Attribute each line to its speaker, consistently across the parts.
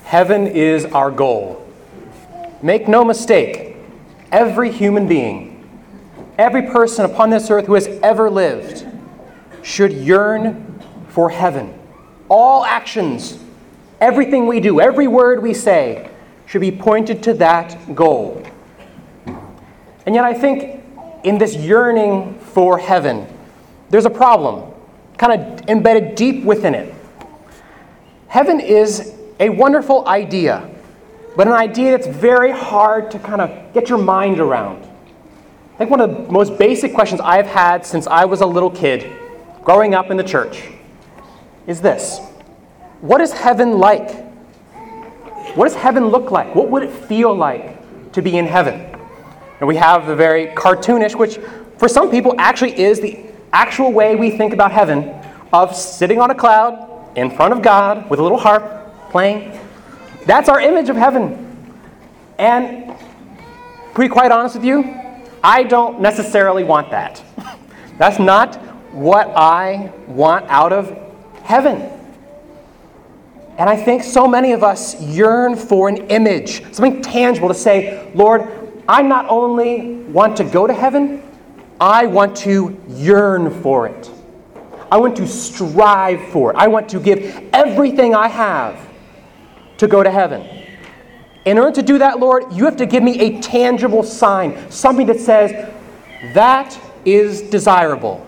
Speaker 1: Heaven is our goal. Make no mistake, every human being, every person upon this earth who has ever lived should yearn for heaven. All actions, everything we do, every word we say should be pointed to that goal. And yet I think in this yearning for heaven, there's a problem, kind of embedded deep within it. Heaven is a wonderful idea, but an idea that's very hard to kind of get your mind around. I think one of the most basic questions I've had since I was a little kid, growing up in the church, is this: what is heaven like? What does heaven look like? What would it feel like to be in heaven? And we have the very cartoonish, which for some people actually is the actual way we think about heaven, of sitting on a cloud in front of God with a little harp playing. That's our image of heaven. And to be quite honest with you, I don't necessarily want that. That's not what I want out of heaven. And I think so many of us yearn for an image, something tangible to say, Lord, I not only want to go to heaven, I want to yearn for it. I want to strive for it. I want to give everything I have to go to heaven. In order to do that, Lord, you have to give me a tangible sign, something that says, that is desirable.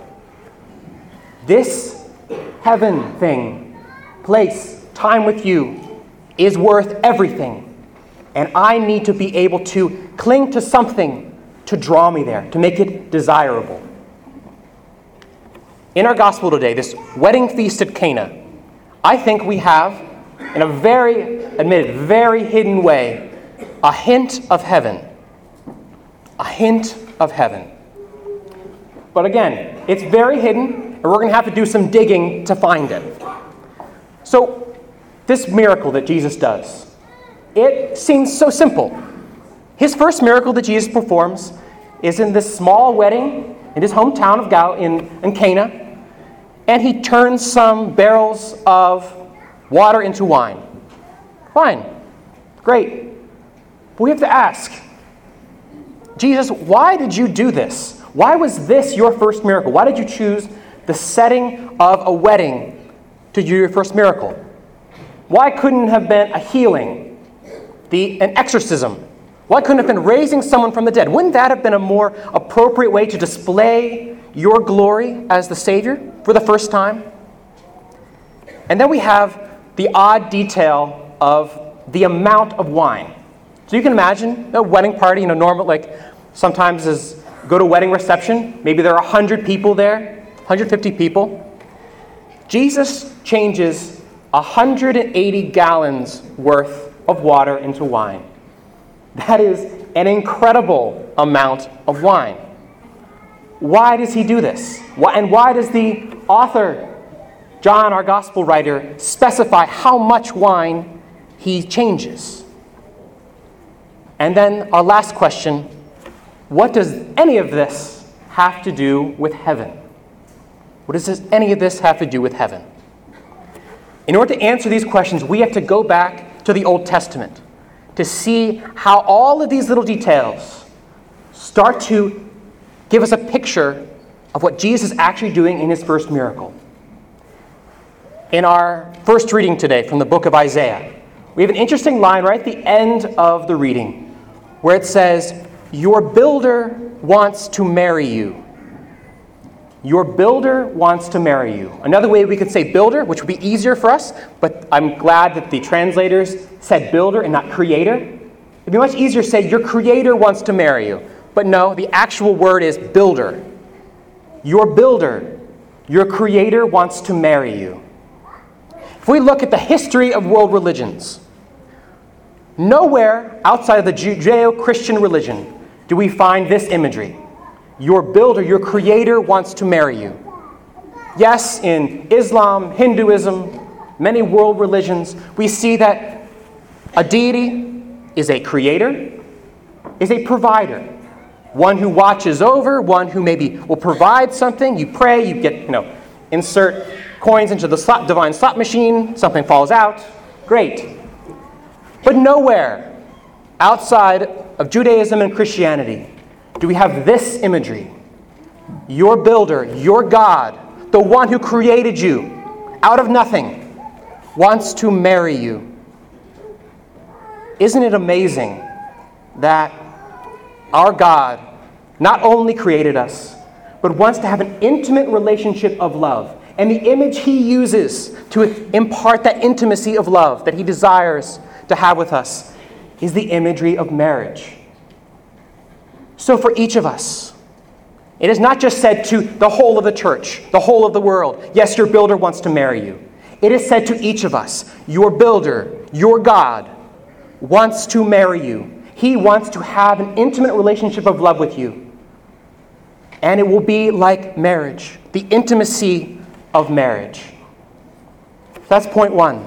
Speaker 1: This heaven thing, place, time with you, is worth everything. And I need to be able to cling to something to draw me there, to make it desirable. In our gospel today, this wedding feast at Cana, I think we have, in a very hidden way, a hint of heaven. A hint of heaven. But again, it's very hidden, and we're going to have to do some digging to find it. So, this miracle that Jesus does, it seems so simple. His first miracle that Jesus performs is in this small wedding in his hometown of in Cana, and he turns some barrels of water into wine. Fine. Great. But we have to ask, Jesus, why did you do this? Why was this your first miracle? Why did you choose the setting of a wedding to do your first miracle? Why couldn't it have been a healing, an exorcism? Why couldn't it have been raising someone from the dead? Wouldn't that have been a more appropriate way to display your glory as the Savior for the first time? And then we have the odd detail of the amount of wine. So you can imagine a wedding party, normal, like sometimes go to a wedding reception, maybe there are 100 people there, 150 people. Jesus changes 180 gallons worth of water into wine. That is an incredible amount of wine. Why does he do this? And why does the author, John, our gospel writer, specify how much wine he changes? And then our last question, what does any of this have to do with heaven? What does any of this have to do with heaven? In order to answer these questions, we have to go back to the Old Testament to see how all of these little details start to give us a picture of what Jesus is actually doing in his first miracle. In our first reading today from the book of Isaiah, we have an interesting line right at the end of the reading where it says, "Your builder wants to marry you." Your builder wants to marry you. Another way we could say builder, which would be easier for us, but I'm glad that the translators said builder and not creator. It'd be much easier to say your creator wants to marry you. But no, the actual word is builder. Your builder, your creator wants to marry you. If we look at the history of world religions, nowhere outside of the Judeo-Christian religion do we find this imagery. Your builder, your creator wants to marry you. Yes, in Islam, Hinduism, many world religions, we see that a deity is a creator, is a provider. One who watches over, one who maybe will provide something. You pray, you get, insert coins into the divine slot machine, something falls out. Great. But nowhere outside of Judaism and Christianity do we have this imagery. Your builder, your God, the one who created you out of nothing, wants to marry you. Isn't it amazing that our God not only created us, but wants to have an intimate relationship of love? And the image he uses to impart that intimacy of love that he desires to have with us is the imagery of marriage. So for each of us, it is not just said to the whole of the church, the whole of the world, yes, your builder wants to marry you. It is said to each of us, your builder, your God, wants to marry you. He wants to have an intimate relationship of love with you. And it will be like marriage, the intimacy of marriage. That's point one.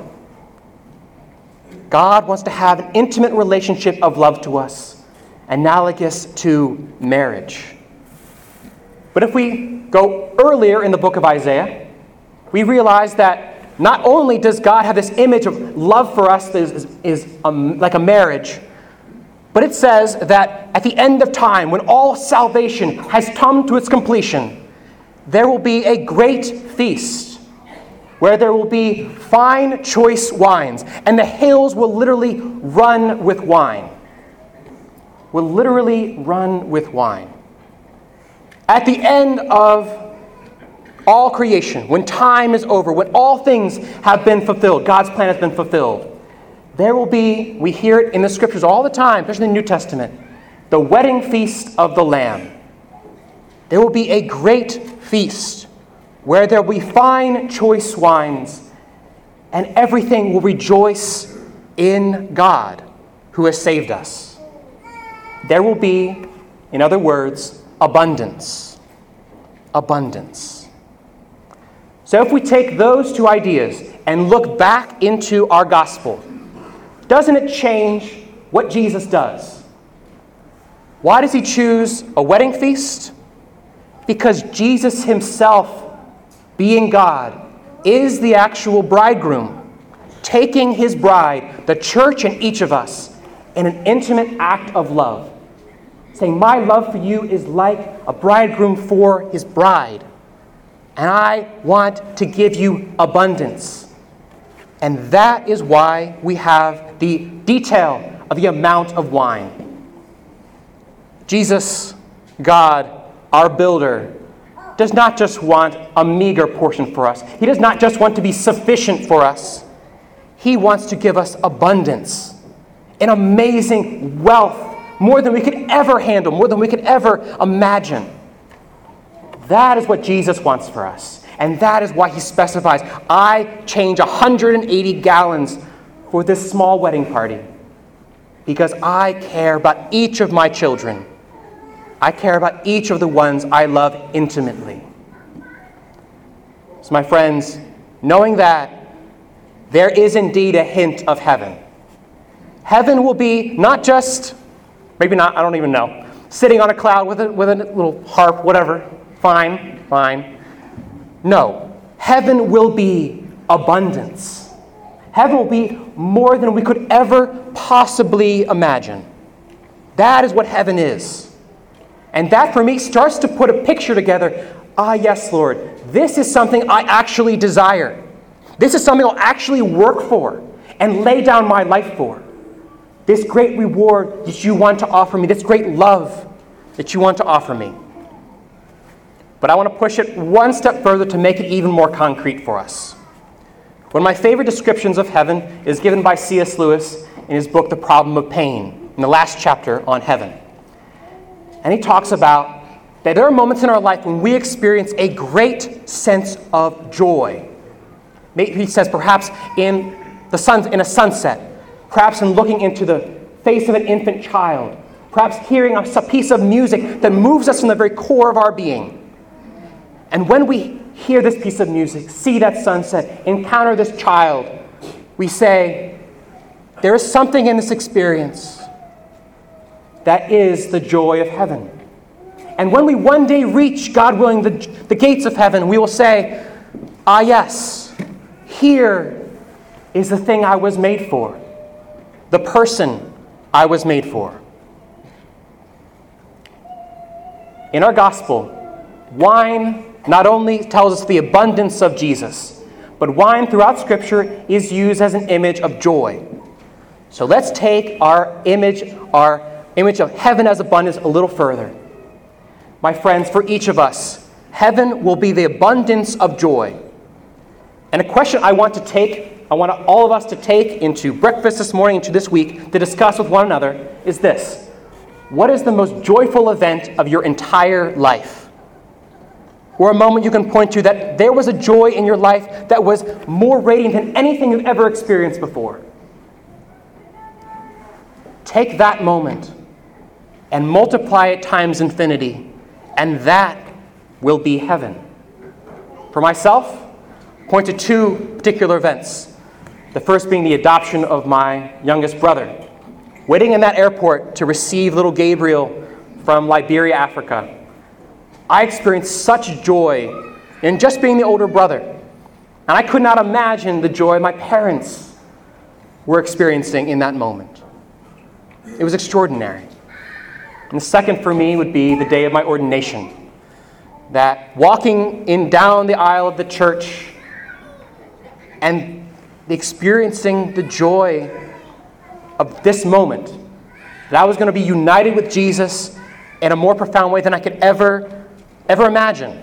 Speaker 1: God wants to have an intimate relationship of love to us, analogous to marriage. But if we go earlier in the book of Isaiah, we realize that not only does God have this image of love for us that is like a marriage, but it says that at the end of time, when all salvation has come to its completion, there will be a great feast where there will be fine, choice wines, and the hills will literally run with wine. Will literally run with wine. At the end of all creation, when time is over, when all things have been fulfilled, God's plan has been fulfilled, there will be, we hear it in the scriptures all the time, especially in the New Testament, the wedding feast of the Lamb. There will be a great feast where there will be fine, choice wines, and everything will rejoice in God who has saved us. There will be, in other words, abundance. Abundance. So if we take those two ideas and look back into our gospel, doesn't it change what Jesus does? Why does he choose a wedding feast? Because Jesus himself, being God, is the actual bridegroom, taking his bride, the church and each of us, in an intimate act of love. Saying, my love for you is like a bridegroom for his bride. And I want to give you abundance. And that is why we have the detail of the amount of wine. Jesus, God, our builder, does not just want a meager portion for us. He does not just want to be sufficient for us. He wants to give us abundance, an amazing wealth, more than we could ever handle, more than we could ever imagine. That is what Jesus wants for us. And that is why he specifies, I change 180 gallons for this small wedding party. Because I care about each of my children. I care about each of the ones I love intimately. So my friends, knowing that, there is indeed a hint of heaven. Heaven will be not just, maybe not, I don't even know, sitting on a cloud with a little harp, whatever. Fine. No. Heaven will be abundance. Heaven will be more than we could ever possibly imagine. That is what heaven is. And that, for me, starts to put a picture together. Ah, yes, Lord, this is something I actually desire. This is something I'll actually work for and lay down my life for. This great reward that you want to offer me, this great love that you want to offer me. But I want to push it one step further to make it even more concrete for us. One of my favorite descriptions of heaven is given by C.S. Lewis in his book, The Problem of Pain, in the last chapter on heaven. And he talks about that there are moments in our life when we experience a great sense of joy. He says perhaps in a sunset, perhaps in looking into the face of an infant child, perhaps hearing a piece of music that moves us from the very core of our being. And when we hear this piece of music, see that sunset, encounter this child, we say, there is something in this experience that is the joy of heaven. And when we one day reach, God willing, the gates of heaven, we will say, ah, yes, here is the thing I was made for. the person I was made for. In our gospel, wine not only tells us the abundance of Jesus, but wine throughout Scripture is used as an image of joy. So let's take our image of heaven as abundance a little further. My friends, for each of us, heaven will be the abundance of joy. And a question I want all of us to take into breakfast this morning, into this week, to discuss with one another is this: what is the most joyful event of your entire life? Or a moment you can point to that there was a joy in your life that was more radiant than anything you've ever experienced before. Take that moment and multiply it times infinity, and that will be heaven. For myself, point to two particular events. The first being the adoption of my youngest brother. Waiting in that airport to receive little Gabriel from Liberia, Africa, I experienced such joy in just being the older brother. And I could not imagine the joy my parents were experiencing in that moment. It was extraordinary. And the second for me would be the day of my ordination. That walking down the aisle of the church and experiencing the joy of this moment, that I was going to be united with Jesus in a more profound way than I could ever imagine.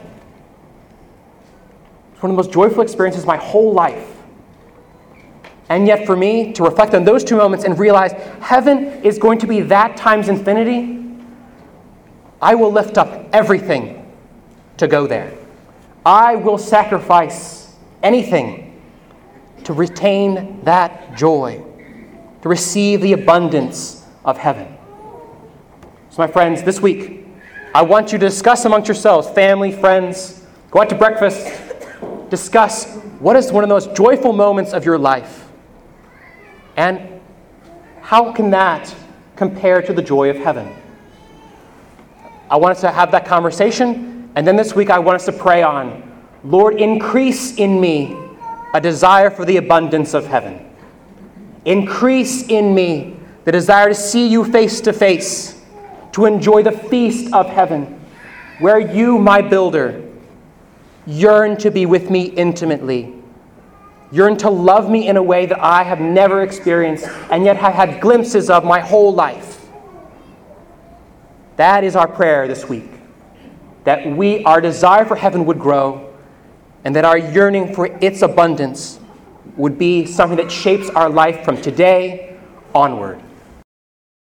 Speaker 1: It's one of the most joyful experiences of my whole life. And yet for me, to reflect on those two moments and realize heaven is going to be that times infinity, I will lift up everything to go there. I will sacrifice anything to retain that joy, to receive the abundance of heaven. So my friends, this week, I want you to discuss amongst yourselves, family, friends, go out to breakfast, discuss what is one of the most joyful moments of your life, and how can that compare to the joy of heaven? I want us to have that conversation, and then this week I want us to pray on, Lord, increase in me a desire for the abundance of heaven. Increase in me the desire to see you face to face, to enjoy the feast of heaven, where you, my builder, yearn to be with me intimately, yearn to love me in a way that I have never experienced and yet have had glimpses of my whole life. That is our prayer this week, that our desire for heaven would grow and that our yearning for its abundance would be something that shapes our life from today onward.